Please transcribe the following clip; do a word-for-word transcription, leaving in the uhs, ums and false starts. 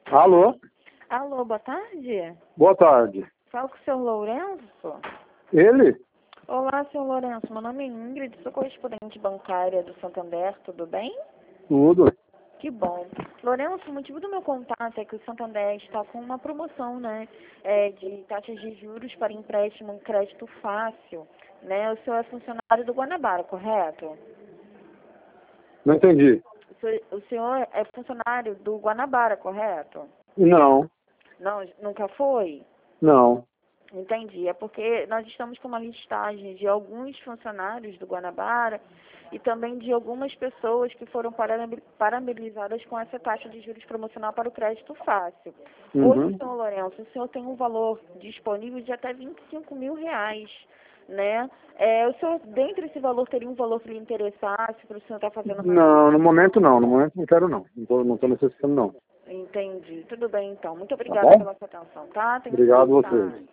Alô? Alô, boa tarde. Boa tarde. Falo com o senhor Lourenço. Ele? Olá, senhor Lourenço. Meu nome é Ingrid, sou correspondente bancária do Santander, tudo bem? Tudo. Que bom. Lourenço, o motivo do meu contato é que o Santander está com uma promoção, né, é, de taxas de juros para empréstimo em crédito fácil, né? O senhor é funcionário do Guanabara, correto? Não entendi. O senhor, o senhor é funcionário do Guanabara, correto? Não, Não, nunca foi? não. Entendi. É porque nós estamos com uma listagem de alguns funcionários do Guanabara e também de algumas pessoas que foram paraben- parabenizadas com essa taxa de juros promocional para o crédito fácil. Hoje, Uhum. senhor Lourenço, o senhor tem um valor disponível de até vinte e cinco mil reais, né? É, o senhor, dentro desse valor, teria um valor que lhe interessasse para o senhor estar fazendo uma... Não, no momento não. No momento não quero não. Não tô, não tô necessitando não. Entendi. Tudo bem, então. Muito Tá obrigada bom? pela sua atenção, tá? Tenha um Obrigado feliz a vocês. tarde.